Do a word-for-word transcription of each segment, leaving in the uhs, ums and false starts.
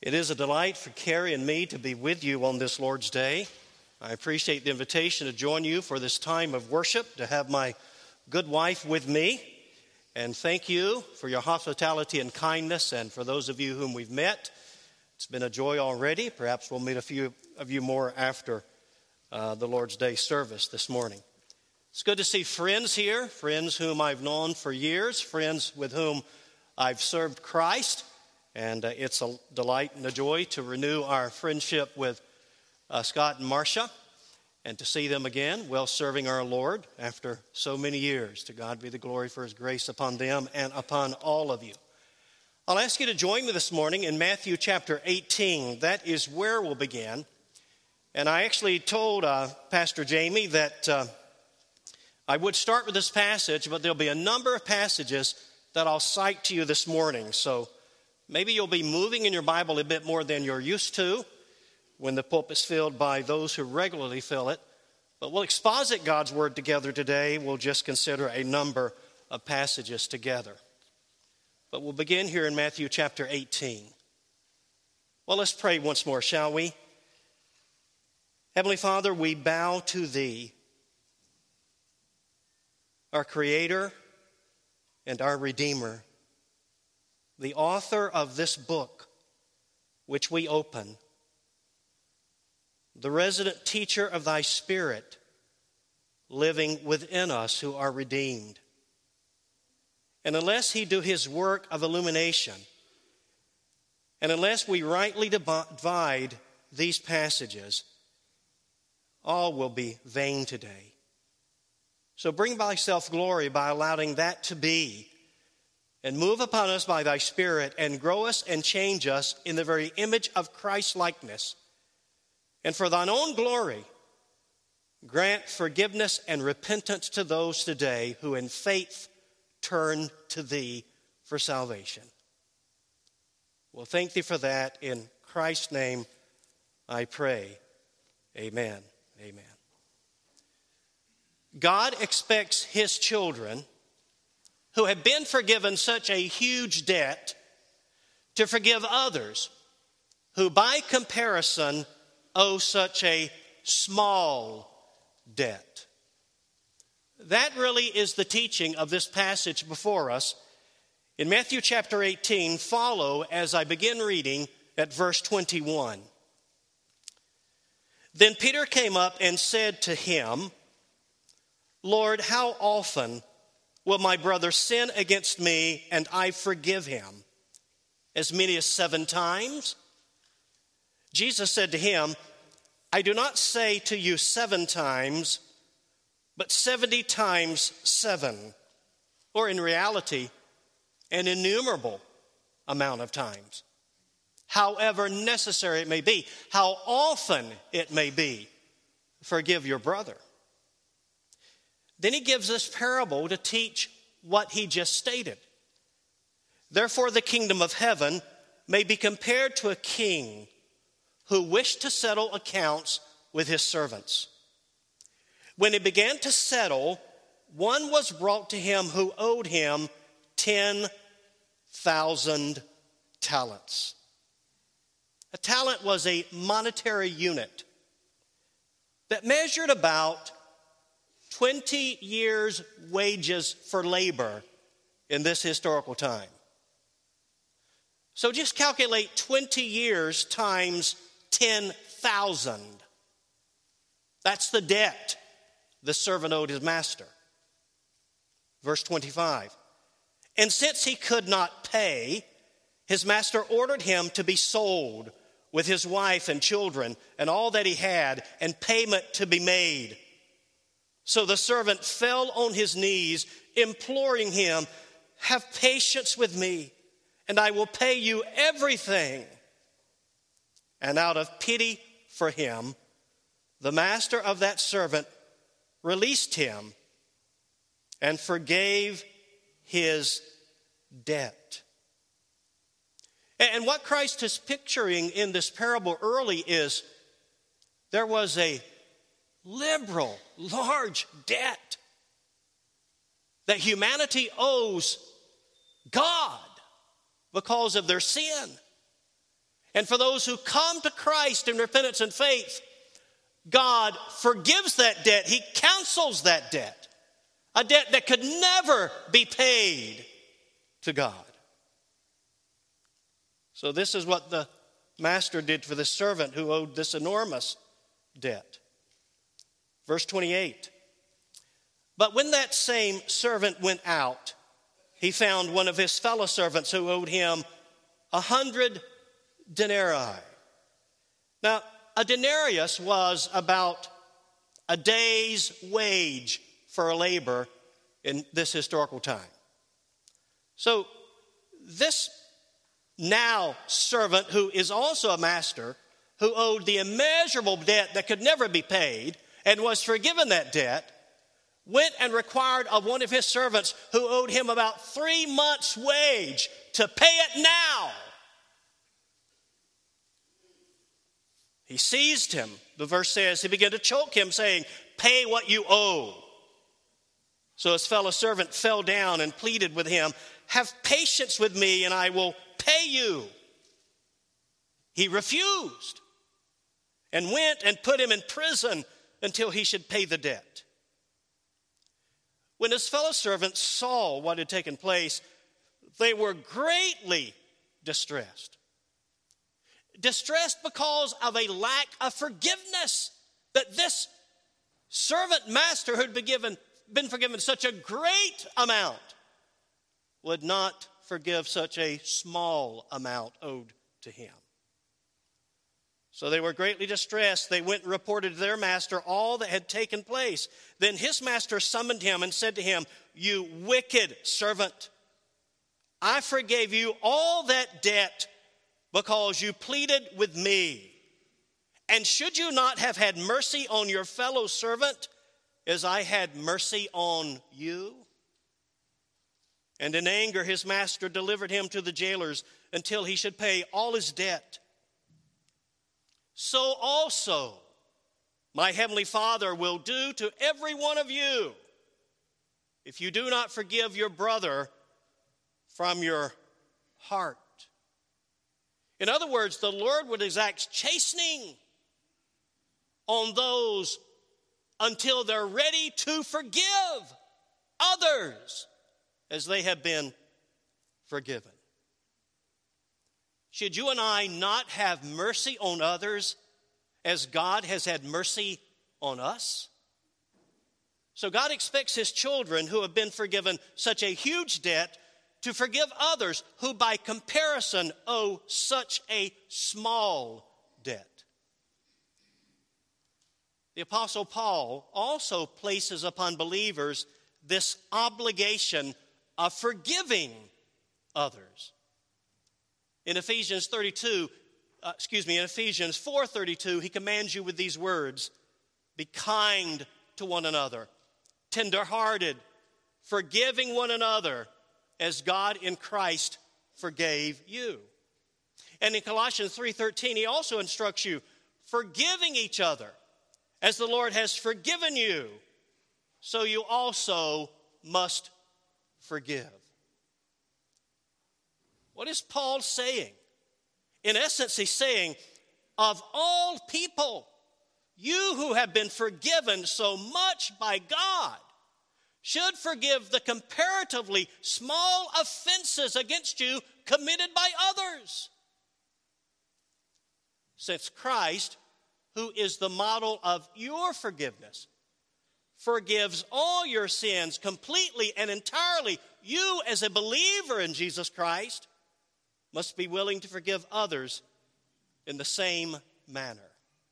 It is a delight for Carrie and me to be with you on this Lord's Day. I appreciate the invitation to join you for this time of worship, to have my good wife with me. And thank you for your hospitality and kindness, and for those of you whom we've met. It's been a joy already. Perhaps we'll meet a few of you more after uh, the Lord's Day service this morning. It's good to see friends here, friends whom I've known for years, friends with whom I've served Christ. And uh, it's a delight and a joy to renew our friendship with uh, Scott and Marcia, and to see them again, well serving our Lord after so many years. To God be the glory for His grace upon them and upon all of you. I'll ask you to join me this morning in Matthew chapter eighteen. That is where we'll begin. And I actually told uh, Pastor Jamie that uh, I would start with this passage, but there'll be a number of passages that I'll cite to you this morning. So maybe you'll be moving in your Bible a bit more than you're used to when the pulpit's filled by those who regularly fill it. But we'll exposit God's Word together today. We'll just consider a number of passages together. But we'll begin here in Matthew chapter eighteen. Well, let's pray once more, shall we? Heavenly Father, we bow to Thee, our Creator and our Redeemer, the author of this book which we open, the resident teacher of Thy Spirit living within us who are redeemed. And unless He do His work of illumination, and unless we rightly divide these passages, all will be vain today. So bring Thyself glory by allowing that to be, and move upon us by Thy Spirit, and grow us and change us in the very image of Christ's likeness. And for Thine own glory, grant forgiveness and repentance to those today who in faith turn to Thee for salvation. We'll thank Thee for that. In Christ's name I pray. Amen. Amen. God expects His children who have been forgiven such a huge debt to forgive others who by comparison owe such a small debt. That really is the teaching of this passage before us. In Matthew chapter eighteen, follow as I begin reading at verse twenty-one. Then Peter came up and said to Him, Lord, how often will my brother sin against me and I forgive him? As many as seven times? Jesus said to him, I do not say to you seven times, but seventy times seven, or in reality, an innumerable amount of times. However necessary it may be, how often it may be, forgive your brother. Then He gives this parable to teach what He just stated. Therefore, the kingdom of heaven may be compared to a king who wished to settle accounts with his servants. When he began to settle, one was brought to him who owed him ten thousand talents. A talent was a monetary unit that measured about twenty years' wages for labor in this historical time. So just calculate twenty years times ten thousand. That's the debt the servant owed his master. Verse twenty-five. And since he could not pay, his master ordered him to be sold with his wife and children and all that he had, and payment to be made. So the servant fell on his knees, imploring him, have patience with me, and I will pay you everything. And out of pity for him, the master of that servant released him and forgave his debt. And what Christ is picturing in this parable early is there was a liberal, large debt that humanity owes God because of their sin. And for those who come to Christ in repentance and faith, God forgives that debt. He cancels that debt, a debt that could never be paid to God. So this is what the master did for this servant who owed this enormous debt. Verse twenty-eight. But when that same servant went out, he found one of his fellow servants who owed him a hundred denarii. Now, a denarius was about a day's wage for a labor in this historical time. So this now servant, who is also a master, who owed the immeasurable debt that could never be paid and was forgiven that debt, went and required of one of his servants who owed him about three months' wage to pay it now. He seized him. The verse says he began to choke him, saying, "Pay what you owe." So his fellow servant fell down and pleaded with him, "Have patience with me and I will pay you." He refused and went and put him in prison until he should pay the debt. When his fellow servants saw what had taken place, they were greatly distressed. Distressed because of a lack of forgiveness, that this servant master who had been given, been forgiven such a great amount would not forgive such a small amount owed to him. So they were greatly distressed. They went and reported to their master all that had taken place. Then his master summoned him and said to him, "You wicked servant, I forgave you all that debt because you pleaded with me. And should you not have had mercy on your fellow servant as I had mercy on you?" And in anger his master delivered him to the jailers until he should pay all his debt. So also my heavenly Father will do to every one of you if you do not forgive your brother from your heart. In other words, the Lord would exact chastening on those until they're ready to forgive others as they have been forgiven. Should you and I not have mercy on others as God has had mercy on us? So God expects his children who have been forgiven such a huge debt to forgive others who by comparison owe such a small debt. The Apostle Paul also places upon believers this obligation of forgiving others. In Ephesians thirty-two, uh, excuse me, in Ephesians four thirty-two, he commands you with these words, "Be kind to one another, tenderhearted, forgiving one another, as God in Christ forgave you." And in Colossians three thirteen, he also instructs you, forgiving each other, as the Lord has forgiven you, so you also must forgive. What is Paul saying? In essence, he's saying, of all people, you who have been forgiven so much by God should forgive the comparatively small offenses against you committed by others. Since Christ, who is the model of your forgiveness, forgives all your sins completely and entirely, you as a believer in Jesus Christ must be willing to forgive others in the same manner.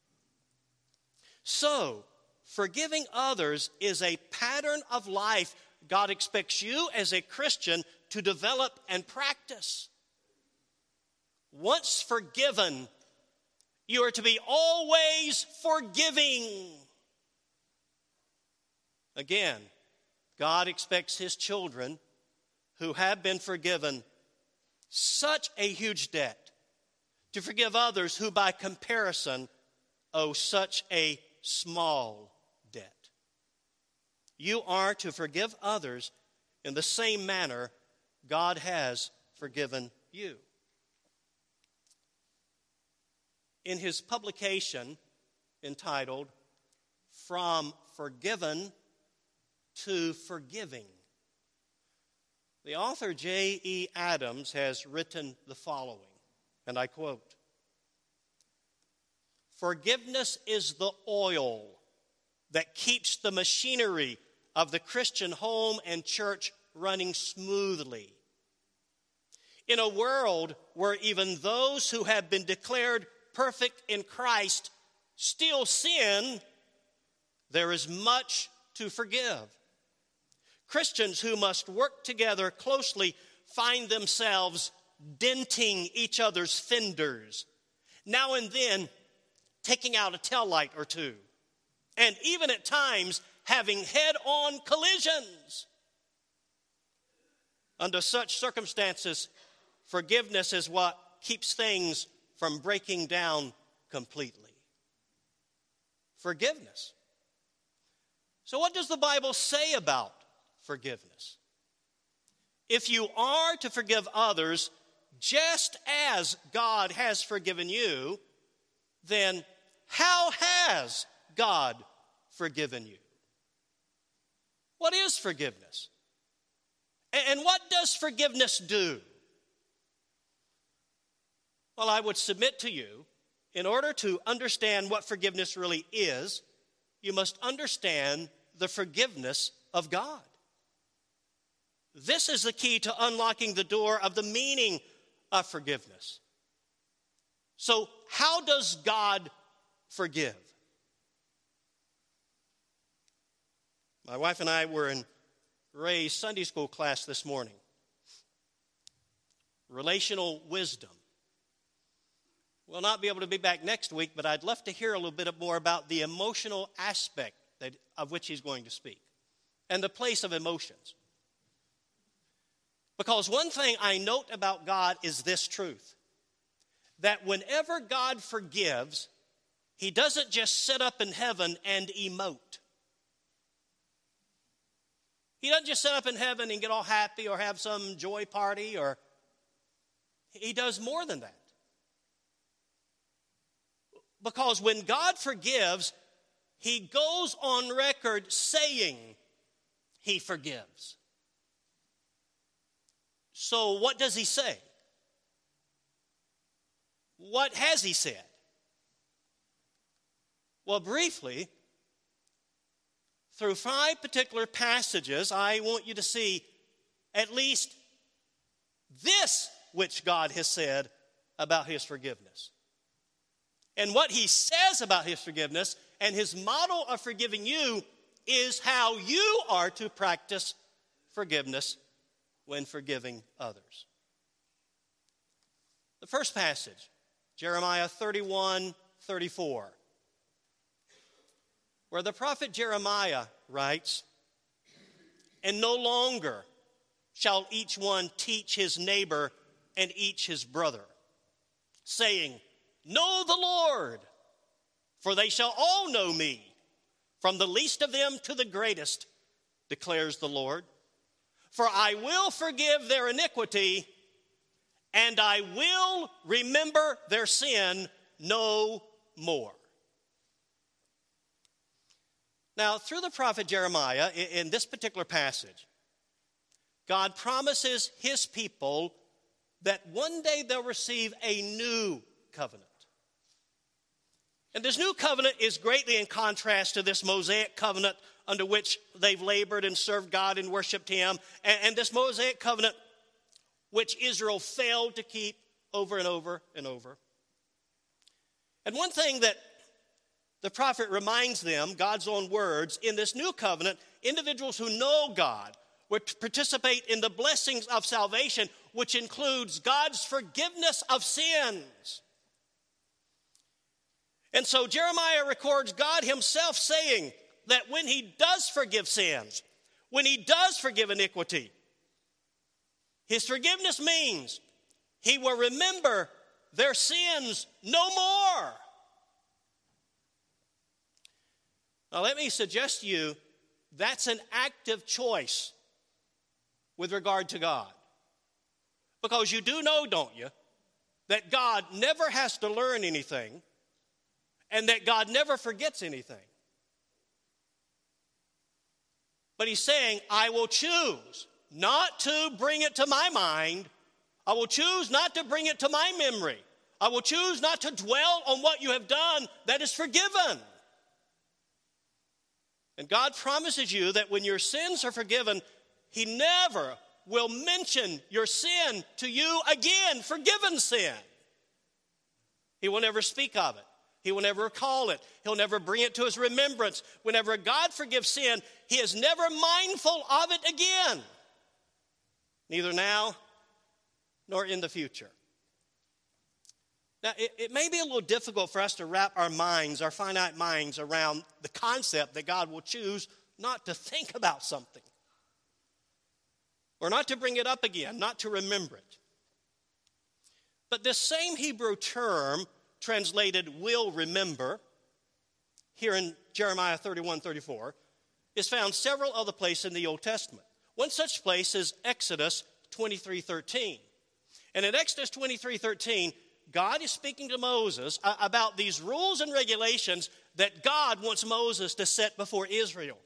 So, forgiving others is a pattern of life God expects you as a Christian to develop and practice. Once forgiven, you are to be always forgiving. Again, God expects his children who have been forgiven such a huge debt to forgive others who by comparison owe such a small debt. You are to forgive others in the same manner God has forgiven you. in his publication entitled From Forgiven to Forgiving. The author J E Adams has written the following, and I quote, "Forgiveness is the oil that keeps the machinery of the Christian home and church running smoothly. In a world where even those who have been declared perfect in Christ still sin, there is much to forgive. Christians who must work together closely find themselves denting each other's fenders, now and then taking out a taillight or two, and even at times having head-on collisions. Under such circumstances, forgiveness is what keeps things from breaking down completely." Forgiveness. So what does the Bible say about forgiveness? If you are to forgive others just as God has forgiven you, then how has God forgiven you? What is forgiveness? And what does forgiveness do? Well, I would submit to you, in order to understand what forgiveness really is, you must understand the forgiveness of God. This is the key to unlocking the door of the meaning of forgiveness. So, how does God forgive? My wife and I were in Ray's Sunday school class this morning. Relational wisdom. We'll not be able to be back next week, but I'd love to hear a little bit more about the emotional aspect that, of which he's going to speak, and the place of emotions. Because one thing I note about God is this truth, that whenever God forgives, he doesn't just sit up in heaven and emote. He doesn't just sit up in heaven and get all happy or have some joy party, or he does more than that. Because when God forgives, he goes on record saying he forgives. So what does he say? What has he said? Well, briefly, through five particular passages, I want you to see at least this which God has said about his forgiveness. And what he says about his forgiveness and his model of forgiving you is how you are to practice forgiveness when forgiving others. The first passage, Jeremiah thirty-one thirty-four, where the prophet Jeremiah writes, "And no longer shall each one teach his neighbor and each his brother, saying, 'Know the Lord,' for they shall all know me, from the least of them to the greatest, declares the Lord. For I will forgive their iniquity, and I will remember their sin no more." Now, through the prophet Jeremiah, in this particular passage, God promises his people that one day they'll receive a new covenant. And this new covenant is greatly in contrast to this Mosaic covenant under which they've labored and served God and worshiped him, and, and this Mosaic covenant which Israel failed to keep over and over and over. And one thing that the prophet reminds them, God's own words, in this new covenant, individuals who know God would participate in the blessings of salvation, which includes God's forgiveness of sins. And so Jeremiah records God himself saying that when he does forgive sins, when he does forgive iniquity, his forgiveness means he will remember their sins no more. Now, let me suggest to you that's an active choice with regard to God. Because you do know, don't you, that God never has to learn anything and that God never forgets anything. But he's saying, I will choose not to bring it to my mind. I will choose not to bring it to my memory. I will choose not to dwell on what you have done that is forgiven. And God promises you that when your sins are forgiven, he never will mention your sin to you again, forgiven sin. He will never speak of it. He will never recall it. He'll never bring it to his remembrance. Whenever God forgives sin, he is never mindful of it again. Neither now nor in the future. Now, it, it may be a little difficult for us to wrap our minds, our finite minds, around the concept that God will choose not to think about something, or not to bring it up again, not to remember it. But this same Hebrew term, translated will remember, here in Jeremiah thirty-one thirty-four, is found several other places in the Old Testament. One such place is Exodus twenty-three thirteen. And in Exodus twenty-three thirteen, God is speaking to Moses about these rules and regulations that God wants Moses to set before Israel.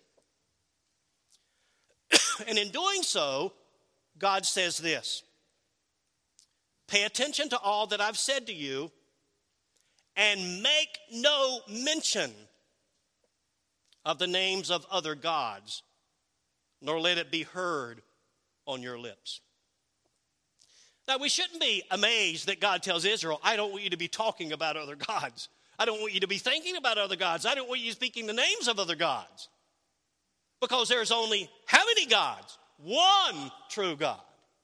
And in doing so, God says this: pay attention to all that I've said to you, and make no mention of the names of other gods, nor let it be heard on your lips. Now, we shouldn't be amazed that God tells Israel, I don't want you to be talking about other gods. I don't want you to be thinking about other gods. I don't want you speaking the names of other gods. Because there's only how many gods? One true God.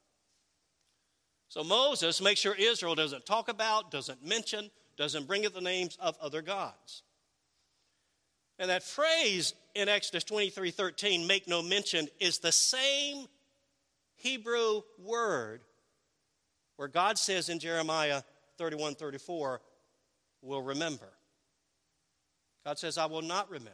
So Moses makes sure Israel doesn't talk about, doesn't mention, doesn't bring up the names of other gods. And that phrase in Exodus twenty-three thirteen, make no mention, is the same Hebrew word where God says in Jeremiah thirty-one thirty-four, will remember. God says, I will not remember.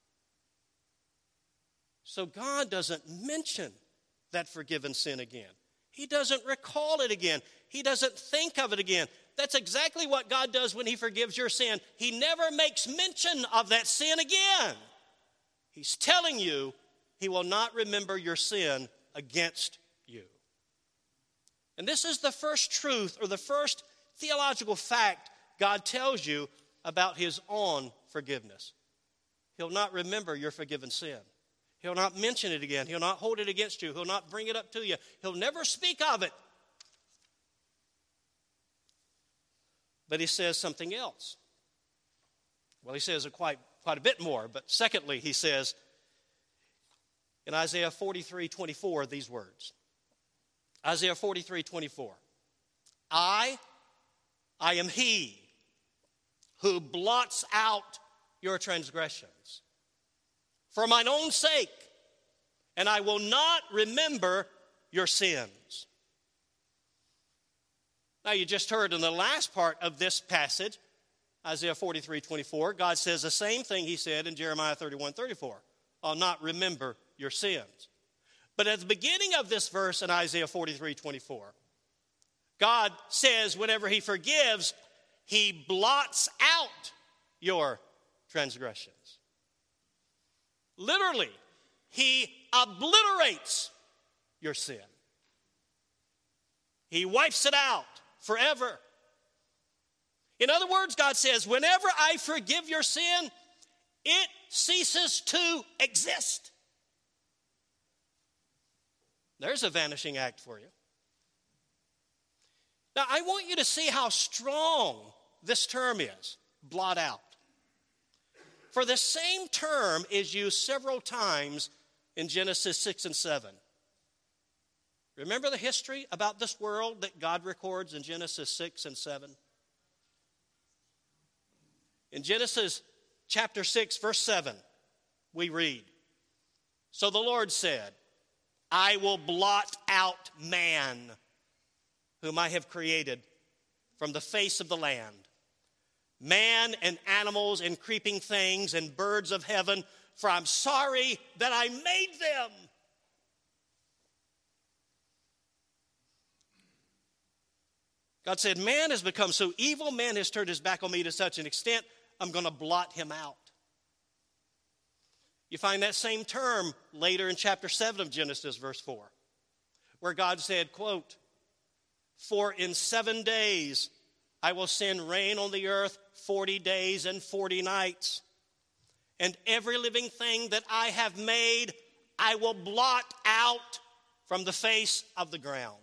So God doesn't mention that forgiven sin again. He doesn't recall it again. He doesn't think of it again. That's exactly what God does when he forgives your sin. He never makes mention of that sin again. He's telling you he will not remember your sin against you. And this is the first truth, or the first theological fact God tells you about his own forgiveness. He'll not remember your forgiven sin. He'll not mention it again. He'll not hold it against you. He'll not bring it up to you. He'll never speak of it. But he says something else. Well, he says quite, quite a bit more. But secondly, he says in Isaiah forty-three twenty-four these words. Isaiah forty-three twenty-four. I, I am he who blots out your transgressions for mine own sake, and I will not remember your sins. Now, you just heard in the last part of this passage, Isaiah forty-three twenty-four, God says the same thing he said in Jeremiah thirty-one thirty-four. I'll not remember your sins. But at the beginning of this verse in Isaiah forty-three twenty-four, God says whenever he forgives, he blots out your transgressions. Literally, he obliterates your sin. He wipes it out forever. In other words, God says, whenever I forgive your sin, it ceases to exist. There's a vanishing act for you. Now, I want you to see how strong this term is, blot out. For the same term is used several times in Genesis six and seven. Remember the history about this world that God records in Genesis six and seven? In Genesis chapter six, verse seven, we read, so the Lord said, I will blot out man, whom I have created from the face of the land, man and animals and creeping things and birds of heaven, for I'm sorry that I made them. God said, man has become so evil, man has turned his back on me to such an extent, I'm going to blot him out. You find that same term later in chapter seven of Genesis, verse four, where God said, quote, "For in seven days I will send rain on the earth forty days and forty nights, and every living thing that I have made I will blot out from the face of the ground."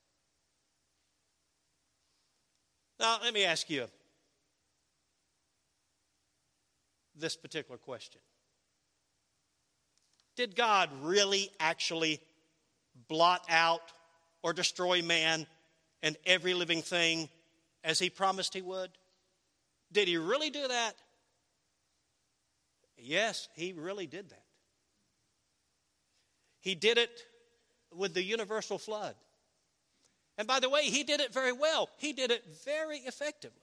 Now, let me ask you this particular question. Did God really actually blot out or destroy man and every living thing as he promised he would? Did he really do that? Yes, he really did that. He did it with the universal flood. And by the way, he did it very well. He did it very effectively.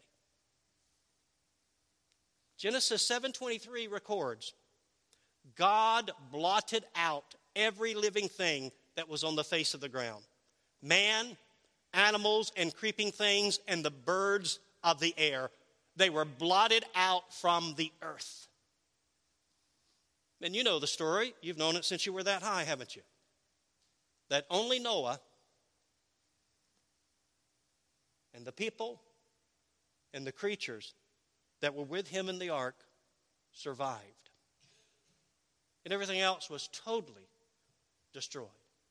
Genesis seven twenty-three records, God blotted out every living thing that was on the face of the ground. Man, animals, and creeping things, and the birds of the air. They were blotted out from the earth. And you know the story. You've known it since you were that high, haven't you? That only Noah and the people and the creatures that were with him in the ark survived. And everything else was totally destroyed.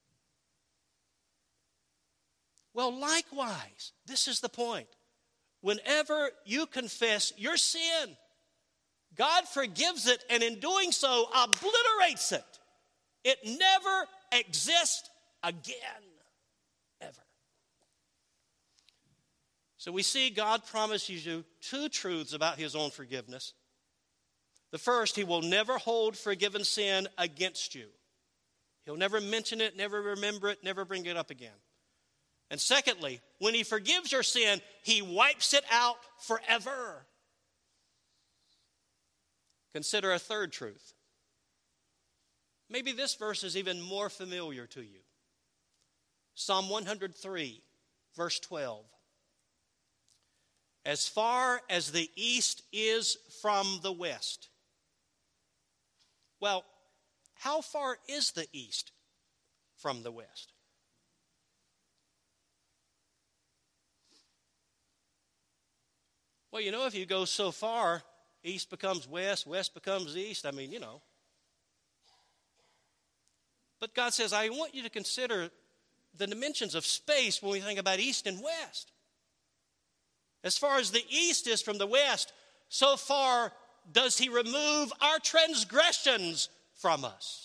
Well, likewise, this is the point. Whenever you confess your sin, God forgives it, and in doing so, obliterates it. It never exists again, ever. So we see God promises you two truths about his own forgiveness. The first, he will never hold forgiven sin against you. He'll never mention it, never remember it, never bring it up again. And secondly, when he forgives your sin, he wipes it out forever. Consider a third truth. Maybe this verse is even more familiar to you. Psalm one hundred three, verse twelve. As far as the east is from the west. Well, how far is the east from the west? Well, you know, if you go so far, east becomes west, west becomes east. I mean, you know. But God says, I want you to consider the dimensions of space when we think about east and west. As far as the east is from the west, so far does he remove our transgressions from us.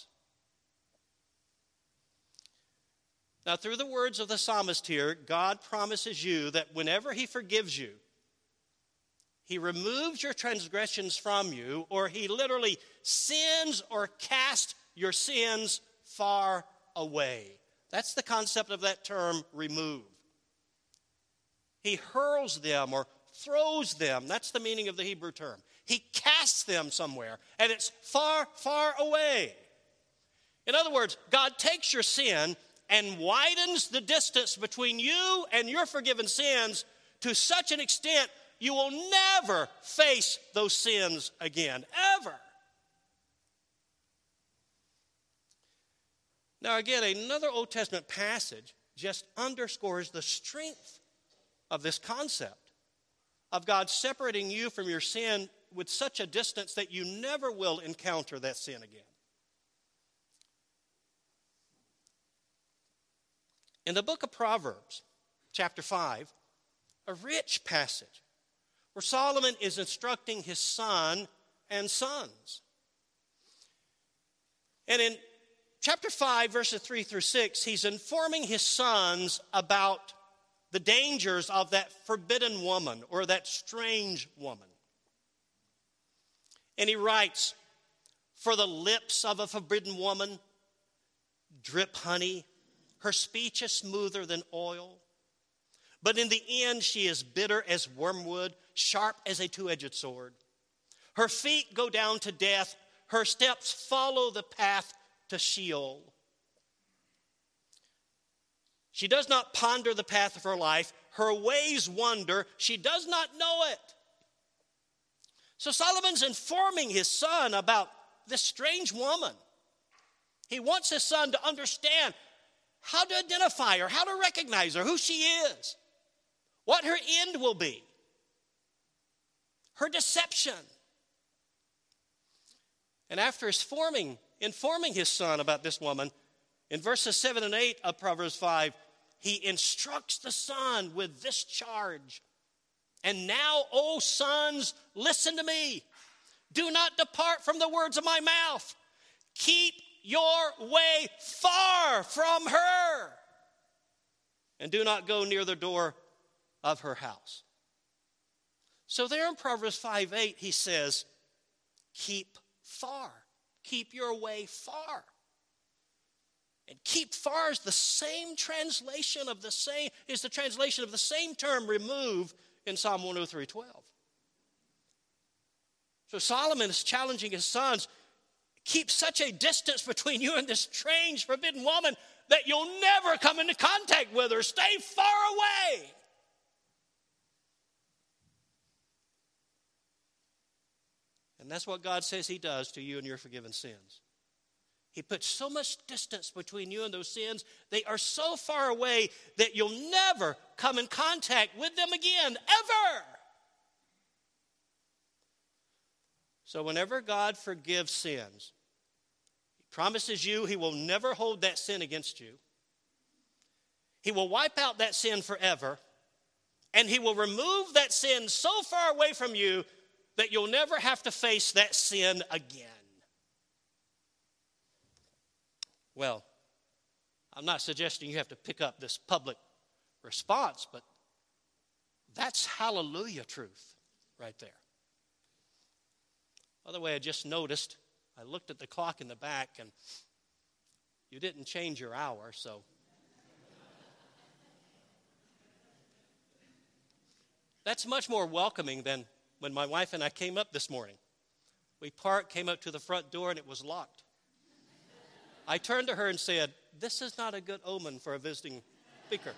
Now, through the words of the psalmist here, God promises you that whenever he forgives you, he removes your transgressions from you, or he literally sends or casts your sins far away. That's the concept of that term, remove. He hurls them or throws them. That's the meaning of the Hebrew term. He casts them somewhere, and it's far, far away. In other words, God takes your sin and widens the distance between you and your forgiven sins to such an extent you will never face those sins again, ever. Now again, another Old Testament passage just underscores the strength of this concept of God separating you from your sin with such a distance that you never will encounter that sin again. In the book of Proverbs, chapter five, a rich passage where Solomon is instructing his son and sons. And in chapter five, verses three through six, he's informing his sons about the dangers of that forbidden woman or that strange woman. And he writes, "For the lips of a forbidden woman drip honey. Her speech is smoother than oil. But in the end she is bitter as wormwood, sharp as a two-edged sword. Her feet go down to death. Her steps follow the path to Sheol. She does not ponder the path of her life. Her ways wander. She does not know it. So Solomon's informing his son about this strange woman. He wants his son to understand how to identify her, how to recognize her, who she is, what her end will be, her deception. And after informing, informing his son about this woman, in verses seven and eight of Proverbs five, he instructs the son with this charge. And now, O sons, listen to me. Do not depart from the words of my mouth. Keep your way far from her. And do not go near the door of her house. So there in Proverbs five eight, he says, keep far. Keep your way far. And keep far is the same translation of the same, is the translation of the same term remove in Psalm one oh three twelve. So Solomon is challenging his sons, keep such a distance between you and this strange, forbidden woman that you'll never come into contact with her. Stay far away. And that's what God says he does to you and your forgiven sins. He puts so much distance between you and those sins. They are so far away that you'll never come in contact with them again, ever. So whenever God forgives sins, he promises you he will never hold that sin against you. He will wipe out that sin forever. And he will remove that sin so far away from you that you'll never have to face that sin again. Well, I'm not suggesting you have to pick up this public response, but that's hallelujah truth right there. By the way, I just noticed, I looked at the clock in the back, and you didn't change your hour, so. That's much more welcoming than when my wife and I came up this morning. We parked, came up to the front door, and it was locked. I turned to her and said, this is not a good omen for a visiting speaker.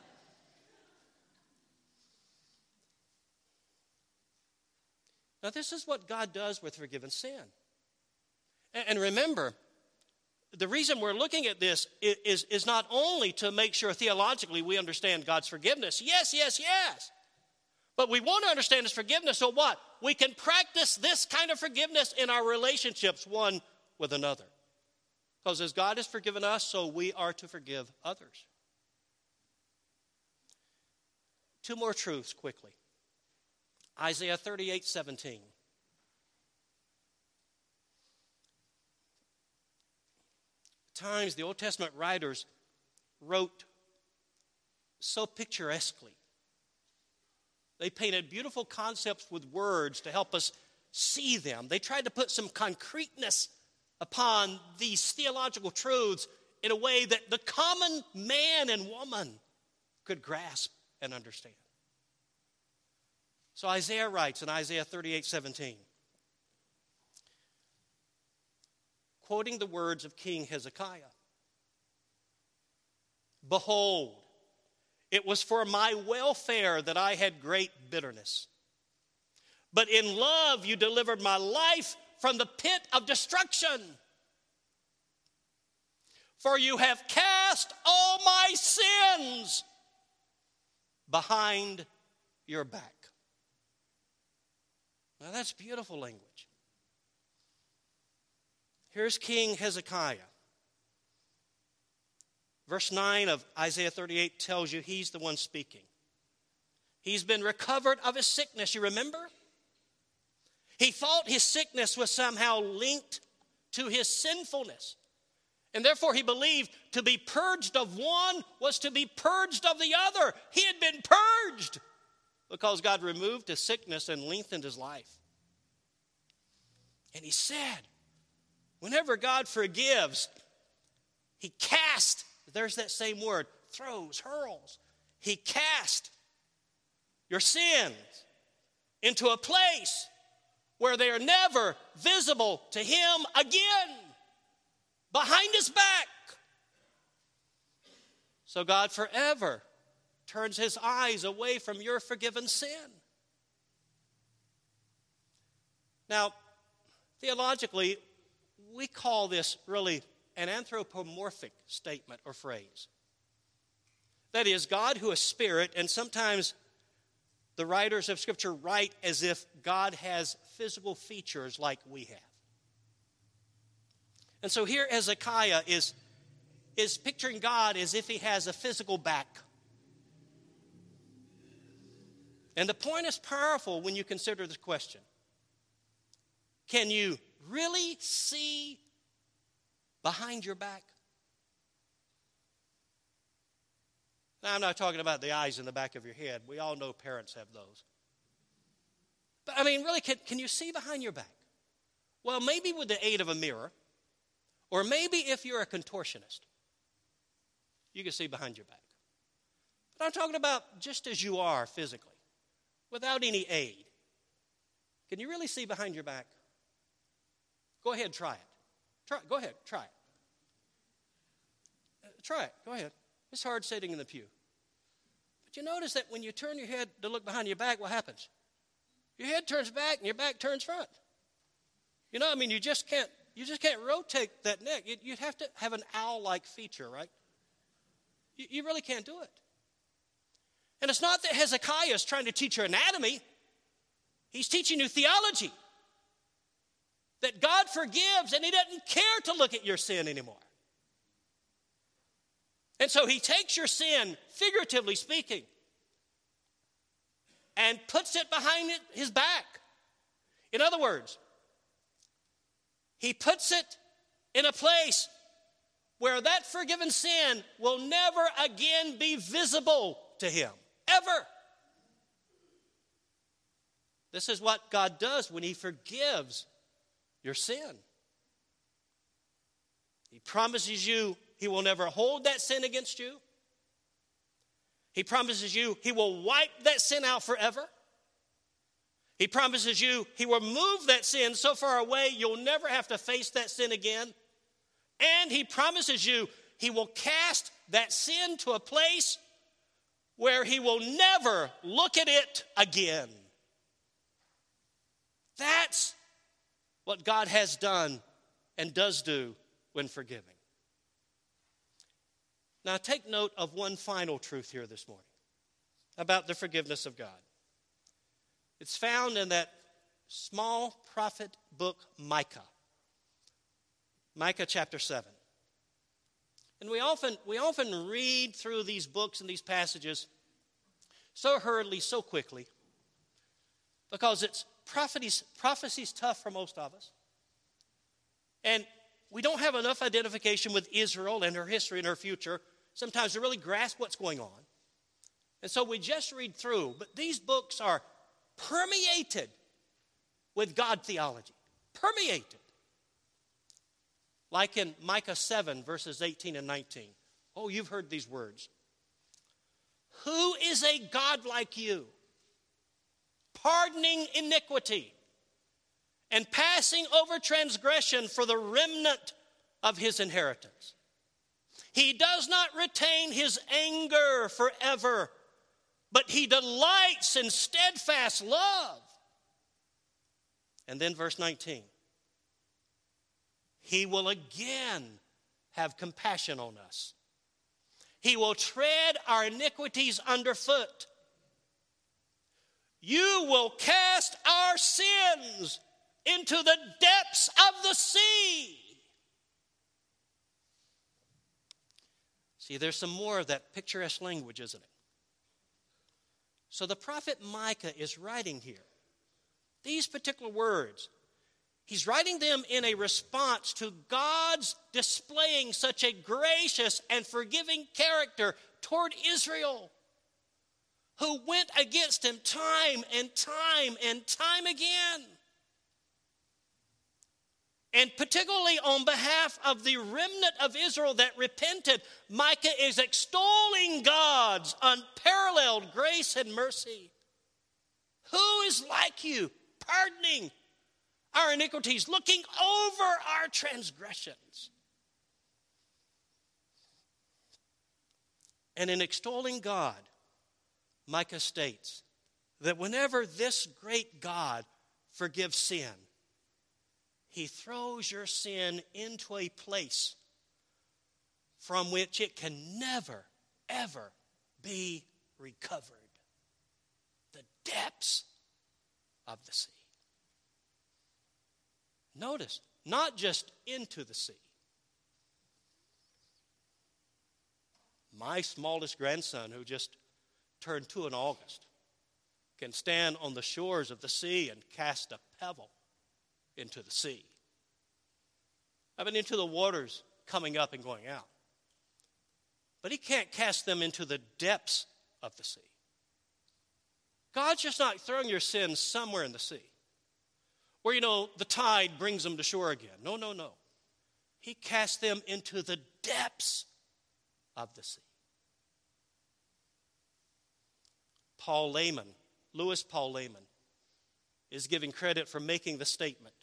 Now, this is what God does with forgiven sin. And remember, the reason we're looking at this is, is not only to make sure theologically we understand God's forgiveness. Yes, yes, yes. But we want to understand his forgiveness so what? We can practice this kind of forgiveness in our relationships one with another. Because as God has forgiven us, so we are to forgive others. Two more truths quickly. Isaiah thirty-eight seventeen. At times, the Old Testament writers wrote so picturesquely. They painted beautiful concepts with words to help us see them. They tried to put some concreteness upon these theological truths in a way that the common man and woman could grasp and understand. So Isaiah writes in Isaiah thirty-eight seventeen, quoting the words of King Hezekiah, behold, it was for my welfare that I had great bitterness. But in love you delivered my life from the pit of destruction. For you have cast all my sins behind your back. Now that's beautiful language. Here's King Hezekiah. Verse nine of Isaiah thirty-eight tells you he's the one speaking. He's been recovered of his sickness, you remember? He thought his sickness was somehow linked to his sinfulness. And therefore he believed to be purged of one was to be purged of the other. He had been purged because God removed his sickness and lengthened his life. And he said, whenever God forgives, he casts, there's that same word, throws, hurls. He cast your sins into a place where they are never visible to him again, behind his back. So God forever turns his eyes away from your forgiven sin. Now, theologically, we call this really an anthropomorphic statement or phrase. That is, God who is spirit, and sometimes the writers of Scripture write as if God has physical features like we have. And so here Hezekiah is, is picturing God as if he has a physical back. And the point is powerful when you consider this question. Can you really see behind your back? Now, I'm not talking about the eyes in the back of your head. We all know parents have those. But, I mean, really, can, can you see behind your back? Well, maybe with the aid of a mirror, or maybe if you're a contortionist, you can see behind your back. But I'm talking about just as you are physically, without any aid. Can you really see behind your back? Go ahead, try it. Try, go ahead, try it. Uh, try it, go ahead. It's hard sitting in the pew. But you notice that when you turn your head to look behind your back, what happens? Your head turns back and your back turns front. You know, I mean, you just can't, you just can't rotate that neck. You'd, you'd have to have an owl-like feature, right? You, you really can't do it. And it's not that Hezekiah is trying to teach you anatomy. He's teaching you theology. That God forgives and he doesn't care to look at your sin anymore. And so he takes your sin, figuratively speaking, and puts it behind it, his back. In other words, he puts it in a place where that forgiven sin will never again be visible to him, ever. This is what God does when he forgives your sin. He promises you he will never hold that sin against you. He promises you he will wipe that sin out forever. He promises you he will move that sin so far away you'll never have to face that sin again. And he promises you he will cast that sin to a place where he will never look at it again. That's what God has done and does do when forgiving. Now take note of one final truth here this morning about the forgiveness of God. It's found in that small prophet book, Micah. Micah chapter seven. And we often, we often read through these books and these passages so hurriedly, so quickly, because it's prophecy's, prophecy's tough for most of us. And we don't have enough identification with Israel and her history and her future sometimes to really grasp what's going on. And so we just read through. But these books are permeated with God theology. Permeated. Like in Micah seven, verses eighteen and nineteen. Oh, you've heard these words. Who is a God like you, pardoning iniquity and passing over transgression for the remnant of his inheritance? He does not retain his anger forever, but he delights in steadfast love. And then verse nineteen. He will again have compassion on us. He will tread our iniquities underfoot. You will cast our sins into the depths of the sea. See, there's some more of that picturesque language, isn't it? So the prophet Micah is writing here these particular words. He's writing them in a response to God's displaying such a gracious and forgiving character toward Israel, who went against him time and time and time again. And particularly on behalf of the remnant of Israel that repented, Micah is extolling God's unparalleled grace and mercy. Who is like you, pardoning our iniquities, looking over our transgressions? And in extolling God, Micah states that whenever this great God forgives sin, He throws your sin into a place from which it can never, ever be recovered. The depths of the sea. Notice, not just into the sea. My smallest grandson, who just turned two in August, can stand on the shores of the sea and cast a pebble into the sea. I mean, into the waters coming up and going out. But he can't cast them into the depths of the sea. God's just not throwing your sins somewhere in the sea where, you know, the tide brings them to shore again. No, no, no. He casts them into the depths of the sea. Paul Lehman, Louis Paul Lehman, is giving credit for making the statement.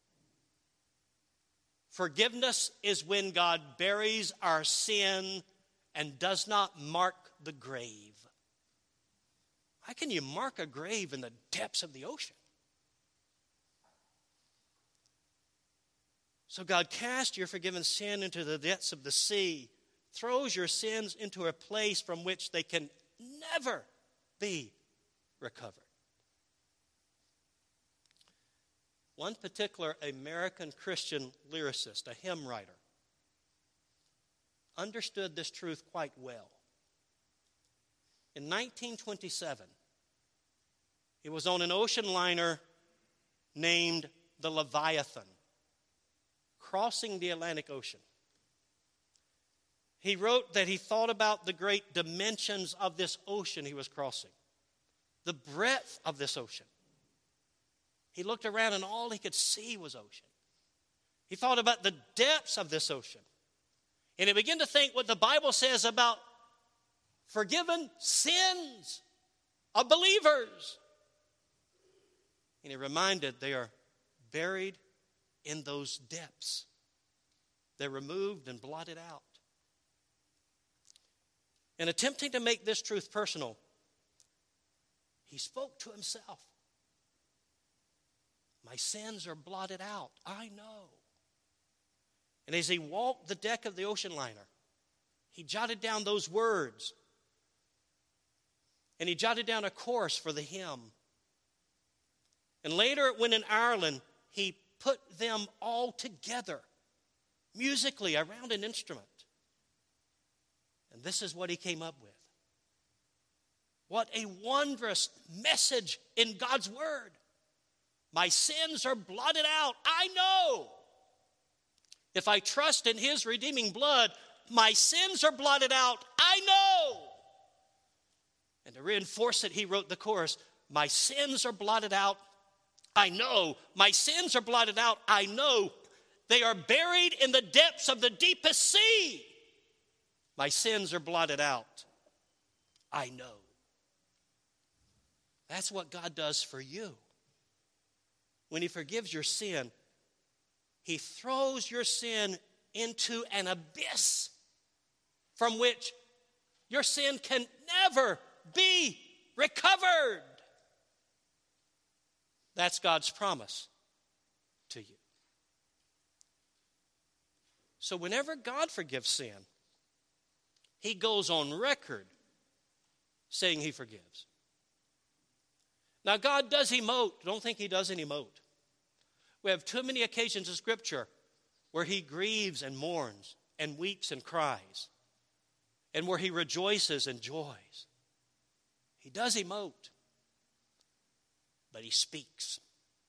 Forgiveness is when God buries our sin and does not mark the grave. How can you mark a grave in the depths of the ocean? So God casts your forgiven sin into the depths of the sea, throws your sins into a place from which they can never be recovered. One particular American Christian lyricist, a hymn writer, understood this truth quite well. In nineteen twenty-seven, he was on an ocean liner named the Leviathan, crossing the Atlantic Ocean. He wrote that he thought about the great dimensions of this ocean he was crossing, the breadth of this ocean. He looked around and all he could see was ocean. He thought about the depths of this ocean. And he began to think what the Bible says about forgiven sins of believers. And he reminded they are buried in those depths. They're removed and blotted out. In attempting to make this truth personal, he spoke to himself. My sins are blotted out. I know. And as he walked the deck of the ocean liner, he jotted down those words. And he jotted down a chorus for the hymn. And later, when in Ireland, he put them all together musically around an instrument. And this is what he came up with. What a wondrous message in God's word. My sins are blotted out. I know. If I trust in his redeeming blood, my sins are blotted out. I know. And to reinforce it, he wrote the chorus. My sins are blotted out. I know. My sins are blotted out. I know. They are buried in the depths of the deepest sea. My sins are blotted out. I know. That's what God does for you. When he forgives your sin, he throws your sin into an abyss from which your sin can never be recovered. That's God's promise to you. So whenever God forgives sin, he goes on record saying he forgives. Now, God does emote. Don't think he doesn't emote. We have too many occasions in Scripture where he grieves and mourns and weeps and cries, and where he rejoices and joys. He does emote, but he speaks.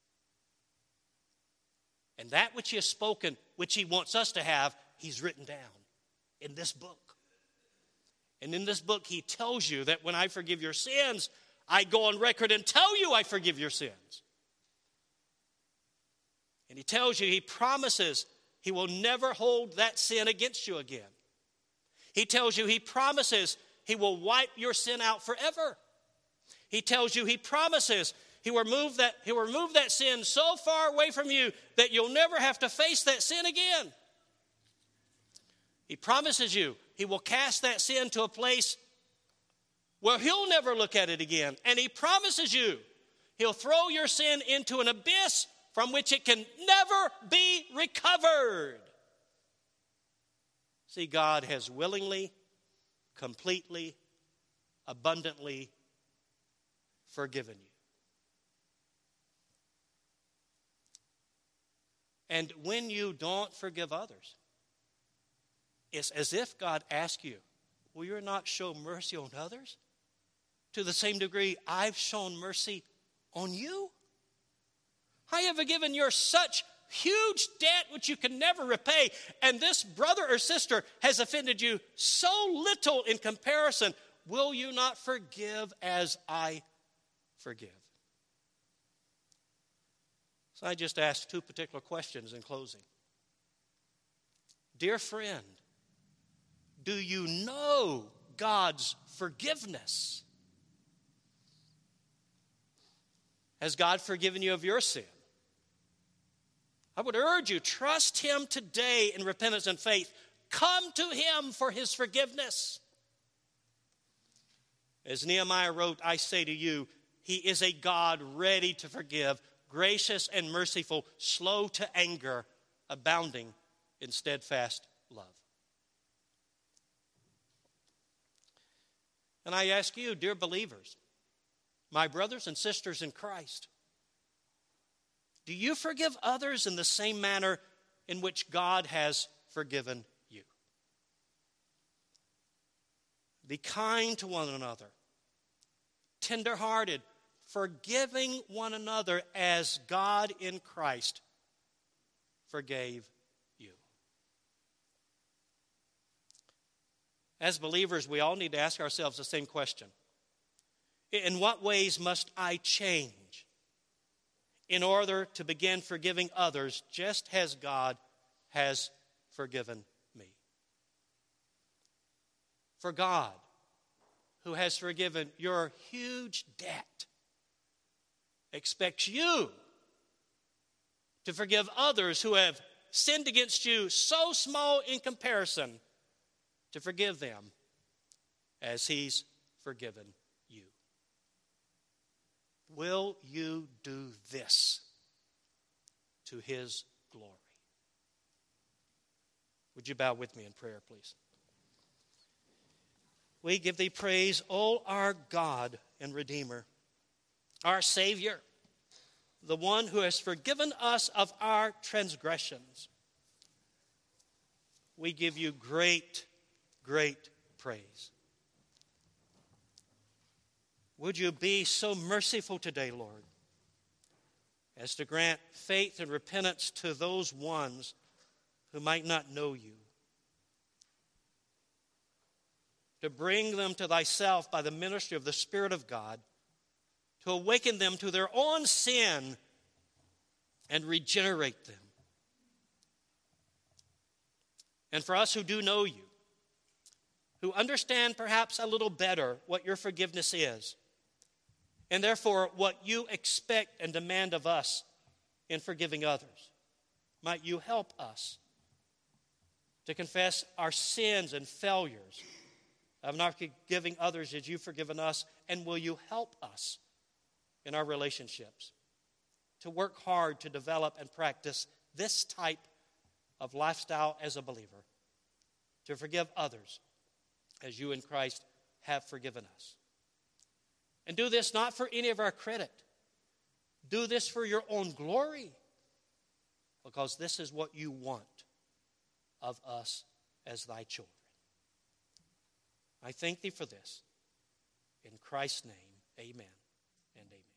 And that which he has spoken, which he wants us to have, he's written down in this book. And in this book, he tells you that when I forgive your sins, I go on record and tell you I forgive your sins. And he tells you, he promises he will never hold that sin against you again. He tells you, he promises he will wipe your sin out forever. He tells you, he promises he will remove that, he will remove that sin so far away from you that you'll never have to face that sin again. He promises you he will cast that sin to a place where he'll never look at it again. And he promises you he'll throw your sin into an abyss from which it can never be recovered. See, God has willingly, completely, abundantly forgiven you. And when you don't forgive others, it's as if God asks you, will you not show mercy on others to the same degree I've shown mercy on you? I have forgiven your such huge debt which you can never repay, and this brother or sister has offended you so little in comparison. Will you not forgive as I forgive? So I just asked two particular questions in closing. Dear friend, do you know God's forgiveness? Has God forgiven you of your sin? I would urge you, trust Him today in repentance and faith. Come to Him for His forgiveness. As Nehemiah wrote, I say to you, He is a God ready to forgive, gracious and merciful, slow to anger, abounding in steadfast love. And I ask you, dear believers, my brothers and sisters in Christ, do you forgive others in the same manner in which God has forgiven you? Be kind to one another, tenderhearted, forgiving one another as God in Christ forgave you. As believers, we all need to ask ourselves the same question. In what ways must I change in order to begin forgiving others just as God has forgiven me? For God, who has forgiven your huge debt, expects you to forgive others who have sinned against you so small in comparison, to forgive them as He's forgiven you. Will you do this to His glory? Would you bow with me in prayer, please? We give Thee praise, O our God and Redeemer, our Savior, the one who has forgiven us of our transgressions. We give You great, great praise. Would You be so merciful today, Lord, as to grant faith and repentance to those ones who might not know You, to bring them to Thyself by the ministry of the Spirit of God, to awaken them to their own sin and regenerate them. And for us who do know You, who understand perhaps a little better what Your forgiveness is, and therefore what You expect and demand of us in forgiving others, might You help us to confess our sins and failures of not forgiving others as You've forgiven us, and will You help us in our relationships to work hard to develop and practice this type of lifestyle as a believer, to forgive others as You in Christ have forgiven us. And do this not for any of our credit. Do this for Your own glory, because this is what You want of us as Thy children. I thank Thee for this. In Christ's name, amen and amen.